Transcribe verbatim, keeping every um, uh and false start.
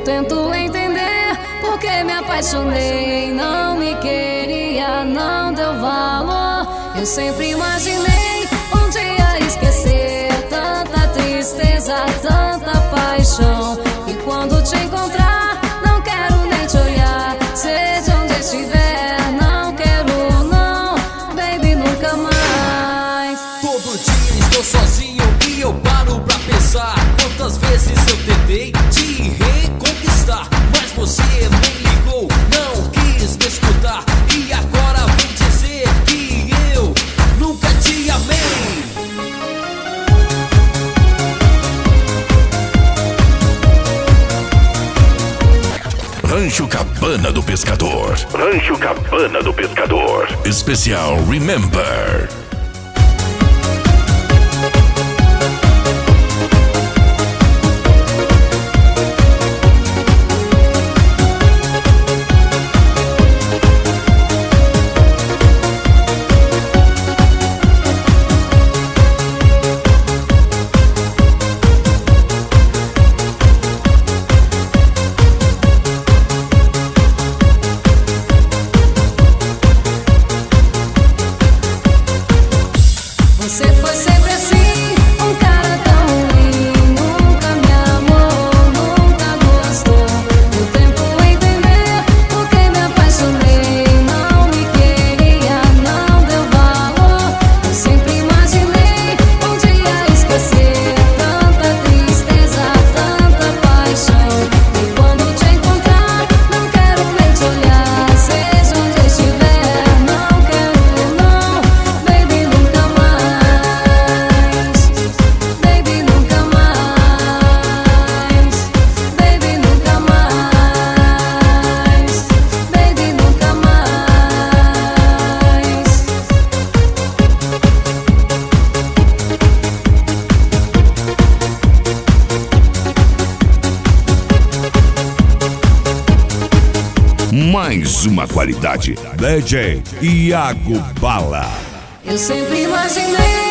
tento entender porque me apaixonei. Não me queria, não deu valor. Eu sempre imaginei um dia esquecer tanta tristeza, tanta paixão. E quando te encontrar, não quero nem te olhar. Seja onde estiver, não quero não, baby, nunca mais. Todo dia estou sozinho e eu paro pra pensar quantas vezes eu tentei te reconquistar, mas você nem ligou, não quis me escutar. E agora vem dizer que eu nunca te amei. Rancho Cabana do Pescador. Rancho Cabana do Pescador. Especial Remember. Você foi sempre assim, um cara tão ruim. Nunca me amou, nunca gostou. O tempo entender porque me apaixonei. Não me queria, não deu valor. Eu sempre imaginei um dia esquecer tanta tristeza, tanta paixão. E quando te encontrar, não quero nem te olhar. Seja onde estiver, não quero não, baby, nunca mais. Baby, nunca mais. Baby, nunca mais. Baby, nunca Mais Mais uma qualidade. D J Iago Bala. Eu sempre imaginei